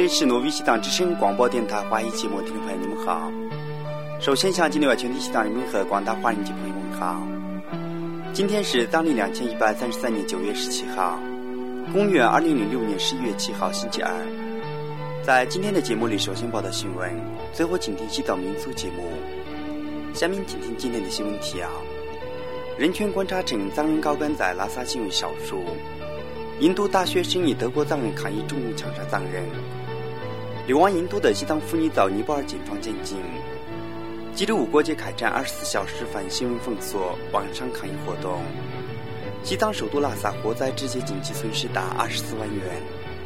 里是诺维西藏之声广播电台华语节目，听众朋友你们好。首先向今天全体西藏人民和广大华人及朋友们好。今天是藏历2133年9月17号，公元2006年11月7号星期二。在今天的节目里，首先报道新闻，最后请听西藏民俗节目。下面请听今天的新闻提要：人权观察称藏人高干在拉萨行为少数；印度大学生以德国藏人抗议中共枪杀藏人；流亡印度的西藏妇女遭尼泊尔警方监禁；吉里五国界开展24小时反新闻封锁网上抗议活动；西藏首都拉萨火灾直接经济损失达24万元。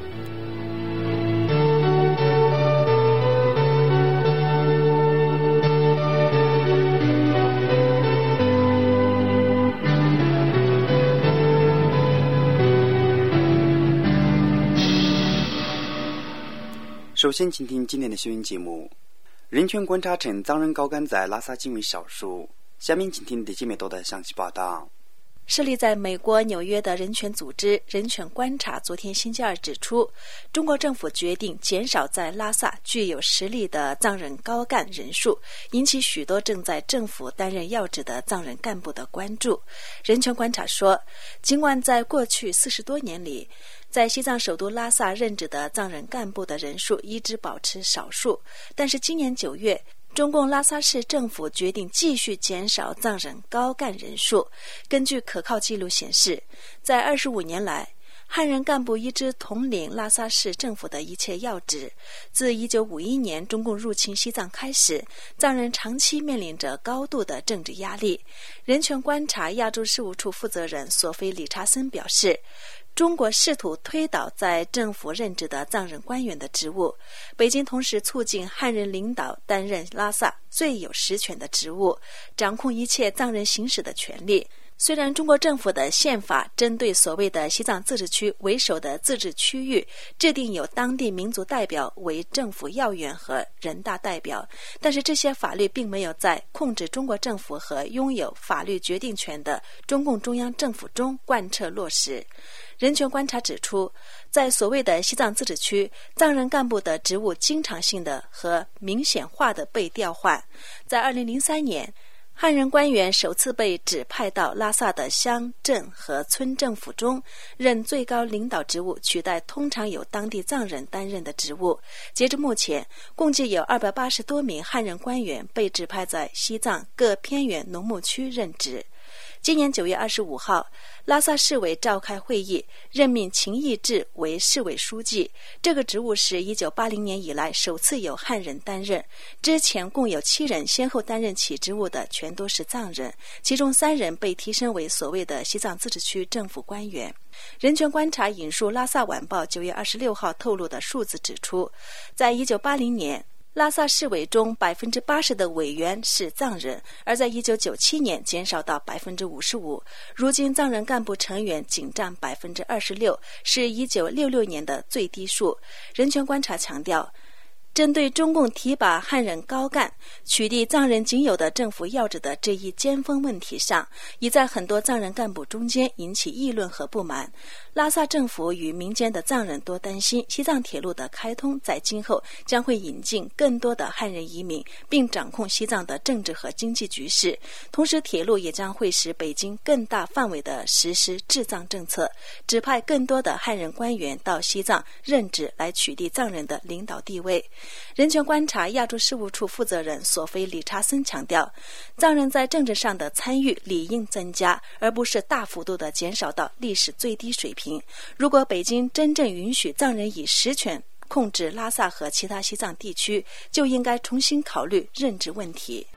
首先请听今天的新闻节目。人权观察称藏人高干在拉萨行为少数。下面请听李姐妹多的详细报道。 设立在美国纽约的人权组织人权观察昨天星期二指出，中国政府决定减少在拉萨具有实力的藏人高干人数，引起许多正在政府担任要职的藏人干部的关注。人权观察说，尽管在过去40多年里，在西藏首都拉萨任职的藏人干部的人数一直保持少数，但是今年9月，中共拉萨市政府决定继续减少藏人高干人数。根据可靠记录显示，在25年来，汉人干部一直统领拉萨市政府的一切要职。自1951年中共入侵西藏开始，藏人长期面临着高度的政治压力。人权观察亚洲事务处负责人索菲·理查森表示，中国试图推倒在政府任职的藏人官员的职务，北京同时促进汉人领导担任拉萨最有实权的职务，掌控一切藏人行使的权利。虽然中国政府的宪法针对所谓的西藏自治区为首的自治区域制定有当地民族代表为政府要员和人大代表，但是这些法律并没有在控制中国政府和拥有法律决定权的中共中央政府中贯彻落实。人权观察指出，在所谓的西藏自治区，藏人干部的职务经常性的和明显化的被调换。在2003年，汉人官员首次被指派到拉萨的乡镇和村政府中任最高领导职务，取代通常由当地藏人担任的职务。截至目前，共计有280多名汉人官员被指派在西藏各偏远农牧区任职。今年9月25号，拉萨市委召开会议，任命秦义志为市委书记。这个职务是1980年以来首次由汉人担任，之前共有7人先后担任其职务的全都是藏人，其中3人被提升为所谓的西藏自治区政府官员。人权观察引述拉萨晚报9月26号透露的数字指出，在1980年，拉萨市委中80%的委员是藏人，而在1997年减少到55%。如今藏人干部成员仅占26%，是1966年的最低数。人权观察强调，针对中共提拔汉人高干、取缔藏人仅有的政府要职的这一尖锋问题上，已在很多藏人干部中间引起议论和不满。拉萨政府与民间的藏人都担心，西藏铁路的开通在今后将会引进更多的汉人移民，并掌控西藏的政治和经济局势。同时，铁路也将会使北京更大范围地实施治藏政策，指派更多的汉人官员到西藏任职，来取缔藏人的领导地位。人权观察亚洲事务处负责人索菲·理查森强调，藏人在政治上的参与理应增加，而不是大幅度地减少到历史最低水平。如果北京真正允许藏人以实权控制拉萨和其他西藏地区，就应该重新考虑任职问题。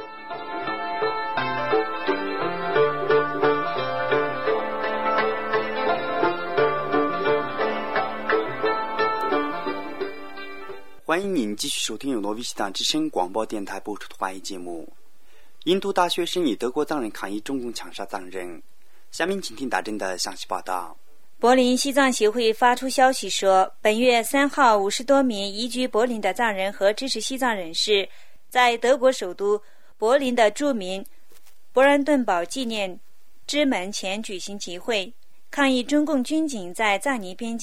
欢迎您继续收听由诺维西藏之声广播电台播出的华语节目。印度大学生以德国藏人抗议中共枪杀藏人。下面请听大震的详细报道。 柏林西藏协会发出消息说，本月3号50多名移居柏林的藏人和支持西藏人士，在德国首都柏林的著名勃兰顿堡纪念之门前举行集会，抗议中共军警在藏尼边境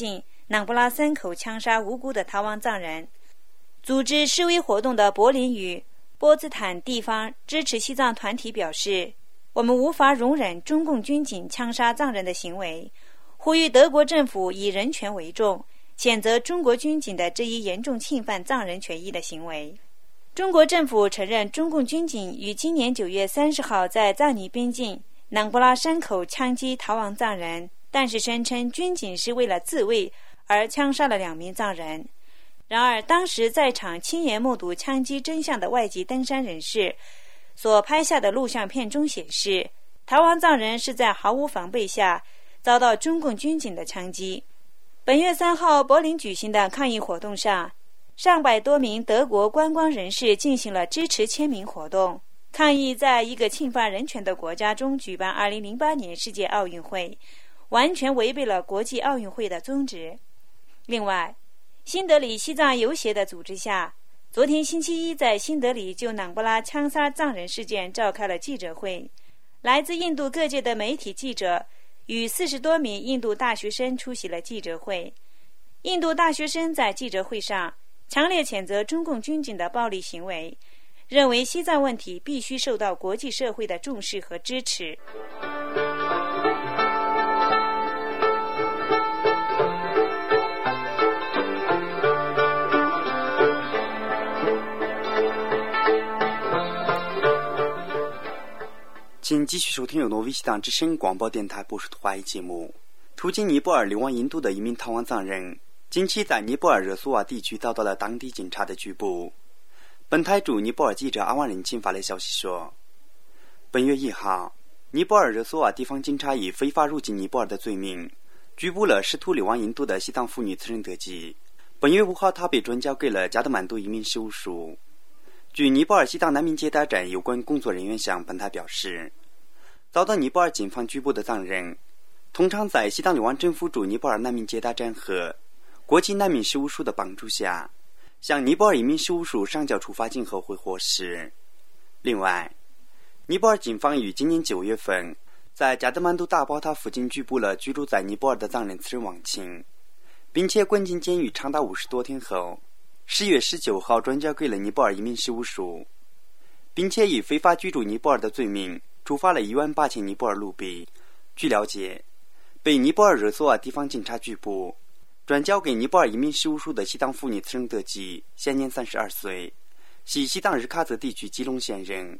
南布拉森口枪杀无辜的逃亡藏人。组织示威活动的柏林与波茨坦地方支持西藏团体表示，我们无法容忍中共军警枪杀藏人的行为，呼吁德国政府以人权为重，谴责中国军警的这一严重侵犯藏人权益的行为。中国政府承认中共军警于今年9月30号在藏尼边境南布拉山口枪击逃亡藏人，但是声称军警是为了自卫而枪杀了2名藏人。然而当时在场亲眼目睹枪击真相的外籍登山人士所拍下的录像片中显示，逃亡藏人是在毫无防备下遭到中共军警的枪击。本月3号柏林举行的抗议活动上，上百多名德国观光人士进行了支持签名活动，抗议在一个侵犯人权的国家中举办2008年世界奥运会，完全违背了国际奥运会的宗旨。另外，新德里西藏游协的组织下，昨天星期一在新德里就南布拉枪杀藏人事件召开了记者会，来自印度各界的媒体记者与40多名印度大学生出席了记者会。印度大学生在记者会上强烈谴责中共军警的暴力行为，认为西藏问题必须受到国际社会的重视和支持。 请继续收听由挪威西藏之声广播电台播出的华语节目。途经尼泊尔流亡印度的一名逃亡藏人，近期在尼泊尔热苏瓦地区遭到了当地警察的拘捕。本台驻尼泊尔记者阿万人亲发来消息说，本月1号，尼泊尔热苏瓦地方警察以非法入境尼泊尔的罪名拘捕了试图流亡印度的西藏妇女茨仁德吉。本月5号，她被转交给了加德满都移民事务署。据尼泊尔西藏难民接待站有关工作人员向本台表示，遭到尼泊尔警方拘捕的藏人通常在西藏流亡政府驻尼泊尔难民接待站和国际难民事务署的帮助下，向尼泊尔移民事务署上交出发金后会获释。另外，尼泊尔警方于今年9月份在加德满都大宝塔附近拘捕了居住在尼泊尔的藏人茨仁旺钦，并且关进监狱长达50多天后，10月19号转交给了尼泊尔移民事务署，并且以非法居住尼泊尔的罪名处罚了18000尼泊尔卢比。据了解，被尼泊尔热苏瓦地方警察拘捕转交给尼泊尔移民事务署的西藏妇女茨仁德吉现年32岁，系西藏日喀则地区吉隆县人。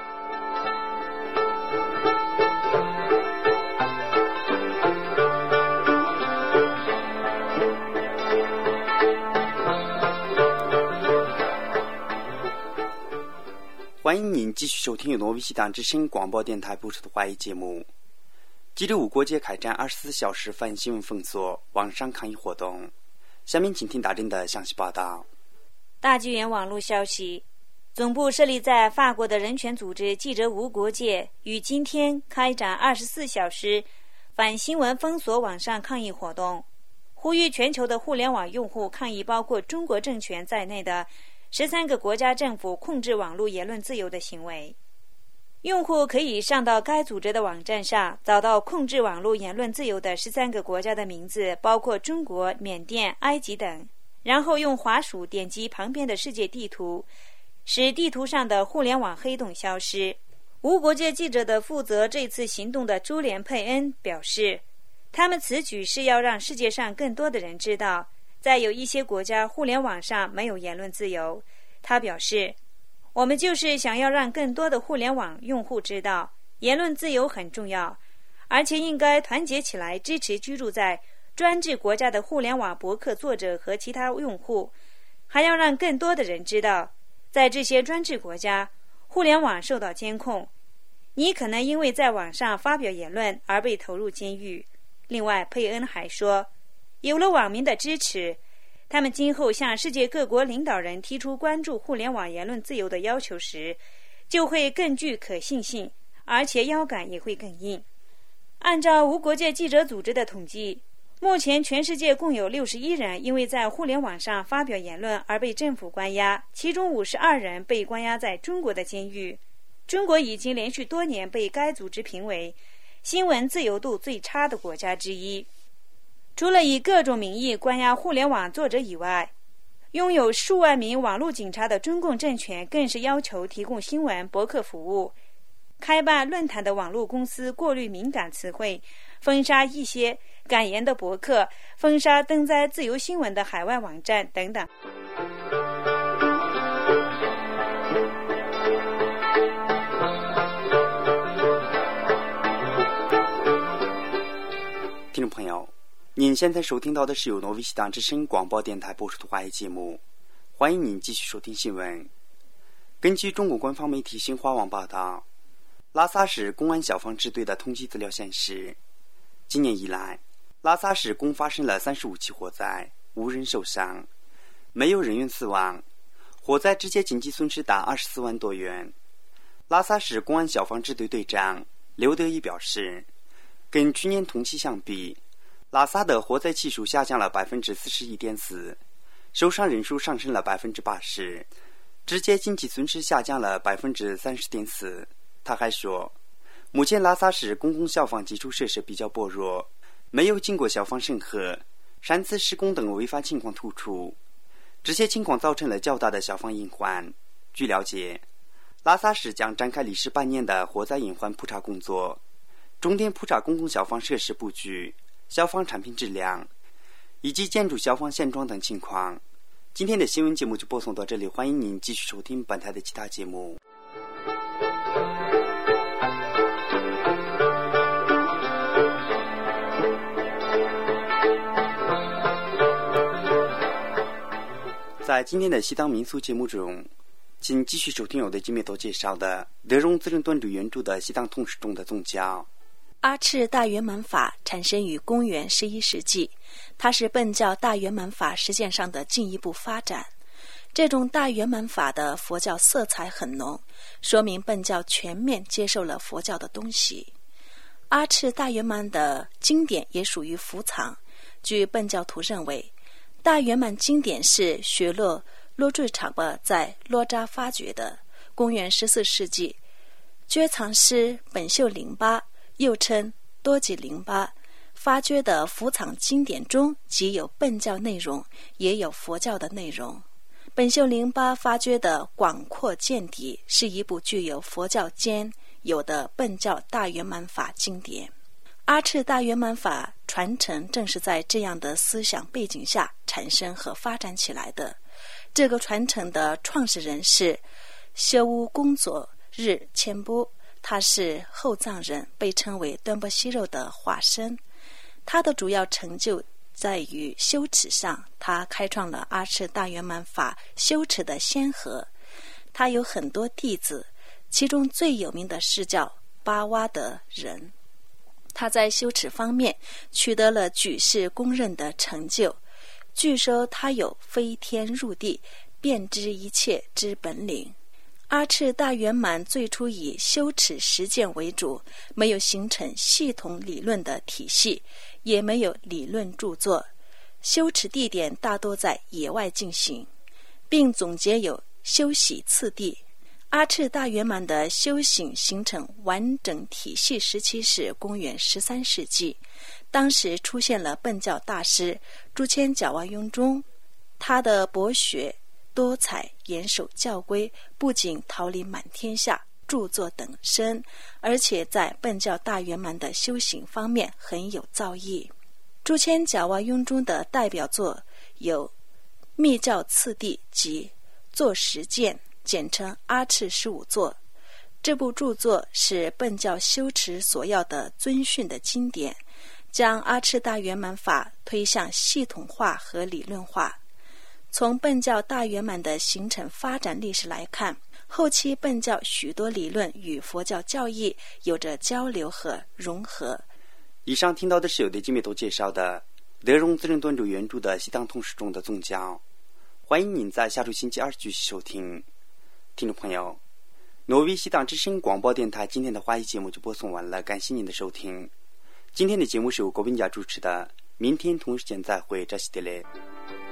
欢迎您继续收听由挪威西藏之声广播电台播出的华语节目。吉林无国界开展24小时反新闻封锁网上抗议活动。下面请听大震的详细报道。 大纪元网络消息，总部设立在法国的人权组织记者无国界于今天开展24小时反新闻封锁网上抗议活动，呼吁全球的互联网用户抗议包括中国政权在内的13个国家政府控制网络言论自由的行为。用户可以上到该组织的网站上，找到控制网络言论自由的13个国家的名字，包括中国、缅甸、埃及等，然后用滑鼠点击旁边的世界地图，使地图上的互联网黑洞消失。无国界记者的负责这次行动的朱莲·佩恩表示，他们此举是要让世界上更多的人知道，在有一些国家互联网上没有言论自由。他表示，我们就是想要让更多的互联网用户知道言论自由很重要，而且应该团结起来支持居住在专制国家的互联网博客作者和其他用户，还要让更多的人知道，在这些专制国家互联网受到监控，你可能因为在网上发表言论而被投入监狱。另外，佩恩还说，有了网民的支持，他们今后向世界各国领导人提出关注互联网言论自由的要求时，就会更具可信性，而且腰杆也会更硬。按照无国界记者组织的统计，目前全世界共有61人因为在互联网上发表言论而被政府关押，其中52人被关押在中国的监狱。中国已经连续多年被该组织评为新闻自由度最差的国家之一。 除了以各种名义关押互联网作者以外，拥有数万名网络警察的中共政权更是要求提供新闻博客服务，开办论坛的网络公司过滤敏感词汇，封杀一些敢言的博客，封杀登载自由新闻的海外网站等等。 听众朋友，您现在收听到的是由挪威西党之声广播电台播出的华语节目，欢迎您继续收听新闻。根据中国官方媒体新华网报道，拉萨市公安消防支队的统计资料显示，今年以来，拉萨市共发生了35起火灾，无人受伤，没有人员死亡，火灾直接经济损失达24万多元。拉萨市公安消防支队队长刘德一表示，跟去年同期相比，拉萨的火灾起数下降了 41.4%， 受伤人数上升了 80%， 直接经济损失下降了 30.4%。 他还说，目前拉萨市公共消防基础设施比较薄弱，没有经过消防审核，擅自施工等违法情况突出，这些情况造成了较大的消防隐患。据了解，拉萨市将展开历时半年的火灾隐患普查工作，重点普查公共消防设施布局、消防产品质量以及建筑消防现状等情况。今天的新闻节目就播送到这里，欢迎您继续收听本台的其他节目。在今天的西藏民俗节目中，请继续收听我对今天都介绍的德荣自然短主原著的西藏通史中的宗教。 阿赤大圆满法产生于公元11世纪，它是苯教大圆满法实践上的进一步发展。这种大圆满法的佛教色彩很浓，说明苯教全面接受了佛教的东西。阿赤大圆满的经典也属于伏藏。据苯教徒认为，大圆满经典是雪洛罗坠场巴在罗扎发掘的。公元14世纪，觉藏师本秀林巴，又称多吉林巴，发掘的伏藏经典中既有苯教内容，也有佛教的内容。本秀林巴发掘的广阔见底是一部具有佛教兼有的苯教大圆满法经典。阿赤大圆满法传承正是在这样的思想背景下产生和发展起来的。这个传承的创始人是修乌工作日谦波，他是后藏人，被称为敦波西肉的化身。他的主要成就在于修持上，他开创了阿赤大圆满法修持的先河。他有很多弟子，其中最有名的是叫巴哇的人。他在修持方面取得了举世公认的成就，据说他有飞天入地、遍知一切之本领。阿赤大圆满最初以修持实践为主，没有形成系统理论的体系，也没有理论著作，修持地点大多在野外进行，并总结有修习次第。阿赤大圆满的修行形成完整体系时期是公元13世纪，当时出现了苯教大师朱谦角瓦雍中，他的博学多彩，严守教规，不仅桃李满天下，著作等身，而且在苯教大圆满的修行方面很有造诣。朱谦角瓦雍中的代表作有密教次第及作实践，简称阿赤15作。这部著作是苯教修持所要的遵训的经典，将阿赤大圆满法推向系统化和理论化。从苯教大圆满的形成发展历史来看，后期苯教许多理论与佛教教义有着交流和融合。 以上听到的是由对金美都介绍的德荣自然短主原著的西藏通史中的宗教。欢迎您在下周星期二继续收听。听众朋友，挪威西藏之声广播电台今天的华语节目就播送完了，感谢您的收听。今天的节目是由郭斌家主持的，明天同一时间再会，扎西德勒。